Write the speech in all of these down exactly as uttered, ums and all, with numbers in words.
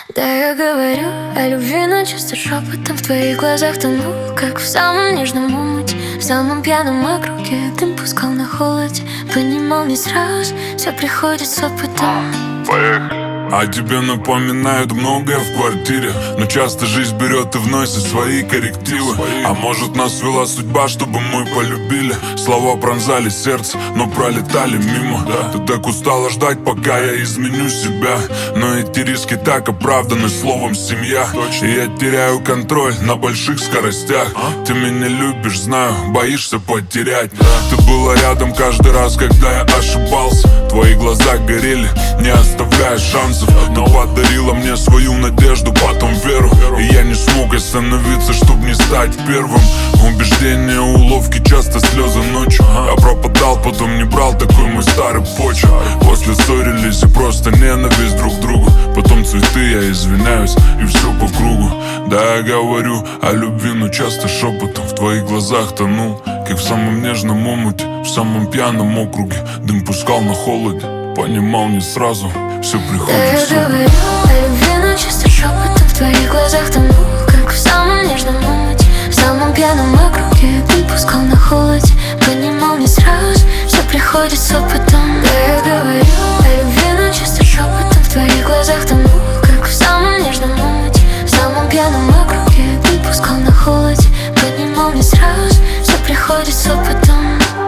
Да, я говорю о любви, но часто шепотом. В твоих глазах тонул, как в самом нежном омуте. В самом пьяном округе дым пускал на холоде. Понимал не сразу, все приходит с опытом. Поехали. О тебе напоминают многое в квартире, но часто жизнь берет и вносит свои коррективы. А может, нас вела судьба, чтобы мы полюбили. Слова пронзали сердце, но пролетали мимо. Ты так устала ждать, пока я изменю себя. Но эти риски так оправданы словом «семья». И я теряю контроль на больших скоростях. Ты меня любишь, знаю, боишься потерять. Ты была рядом каждый раз, когда я ошибался. Твои глаза горели, не оставляя шансов. Ты подарила мне свою надежду, потом веру. И я не смог остановиться, чтоб не стать первым. Убеждения, уловки, часто слезы ночью. Я пропадал, потом не брал, такой мой старый почерк. После ссорились и просто ненависть друг к другу. Потом цветы, я извиняюсь, и все по кругу. Да, я говорю о любви, но часто шепотом. В твоих глазах тонул, как в самом нежном омуте. В самом пьяном округе дым пускал на холоде. Понимал не сразу, все приходит с опытом. Да, я говорю о любви, но часто шепотом. В твоих глазах тонул, как в самом нежном омуте. В самом пьяном округе дым пускал на холоде. Понимал не сразу, все приходит с опытом. Да, я говорю о любви, но часто шепотом. В твоих глазах тонул, как в самом нежном омуте. В самом пьяном округе дым пускал на холоде. Понимал не сразу, все приходит с опытом.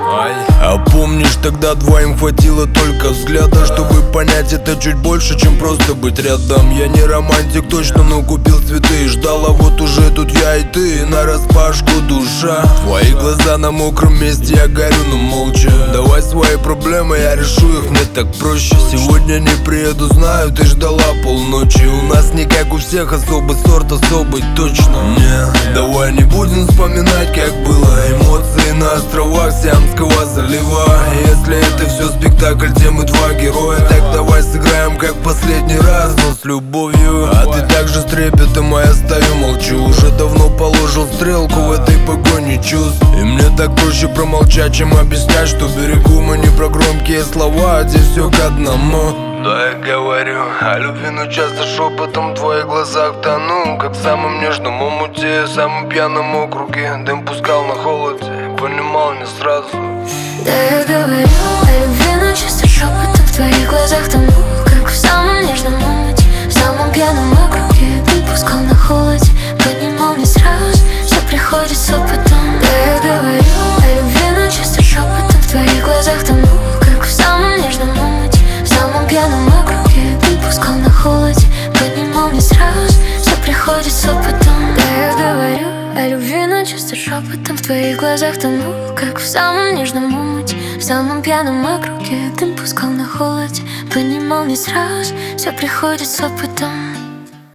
А помнишь, тогда двоим хватило только взгляда, чтобы понять, это чуть больше, чем просто быть рядом. Я не романтик точно, но купил цветы и ждал. А вот уже тут я и ты, нараспашку душа. Твои глаза на мокром месте, я горю, но молча. Давай свои проблемы, я решу их, мне так проще. Сегодня не приеду, знаю, ты ждала полночи. У нас не как у всех, особый сорт, особый точно. Не, давай не будем вспоминать, как было. Эмоции на островах Сиамского залива. Если это все спектакль, где мы два героя, так давай сыграем как последний раз, но с любовью. А ты также с трепетом, а я стою, молчу. Уже давно положил стрелку в этой погоне чувств. И мне так проще промолчать, чем объяснять, что берегу мы не про громкие слова, а здесь все к одному. Да, я говорю о любви, но часто шепотом. В твоих глазах тону, как в самом нежном омуте. В самом пьяном округе дым пускал на холоде. Понимал не сразу. Да, я говорю о любви, но часто шепотом. В твоих глазах тонул, как в самом нежном омуте. В самом пьяном округе дым пускал на холоде. Понимал не сразу, все приходит с опытом. Да, я говорю о любви, но часто шепотом. В твоих глазах тонул, как в самом нежном омуте. В самом пьяном округе дым пускал на холоде. Понимал не сразу, все приходит с опытом. Да, я говорю о любви, но часто шепотом. В твоих глазах тонул, как в самом нежном омуте. В самом пьяном округе дым пускал на холоде. Понимал не сразу, все приходит с опытом.